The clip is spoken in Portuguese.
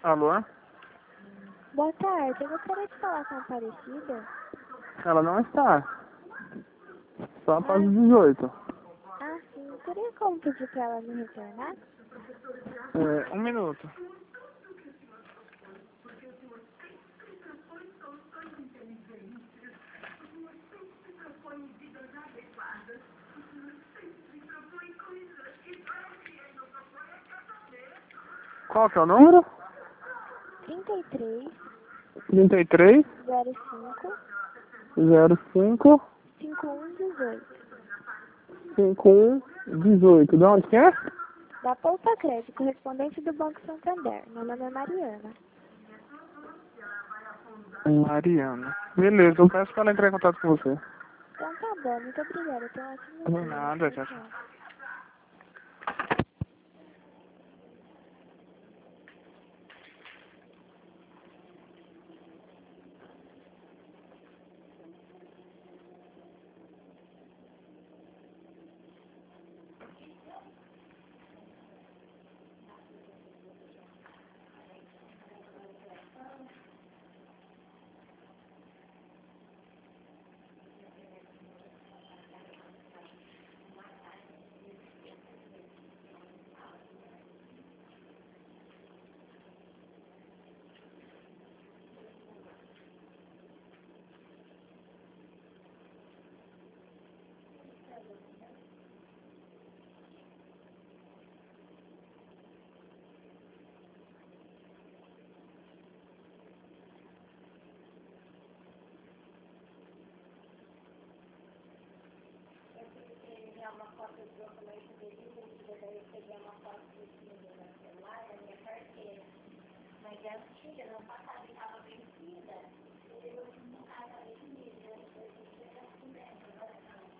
Alô? Boa tarde, eu gostaria de falar com a Aparecida. Ela não está. Só após os 18. Ah, sim. Teria como pedir para ela me retornar? Um minuto. Qual que é o número? 33 33 05 05 5118. 5118. De onde que é? Da Poupa Crédito, correspondente do Banco Santander. Meu nome é Mariana. Mariana. Beleza, eu peço para ela entrar em contato com você. Então tá bom, muito obrigada. Tenha um ótimo De dia. nada, tchau, Tchau. tchau. Uma foto do documento dele, eu peguei uma foto desse menino no celular, da minha carteira. Mas é antiga, não passava, estava vencida.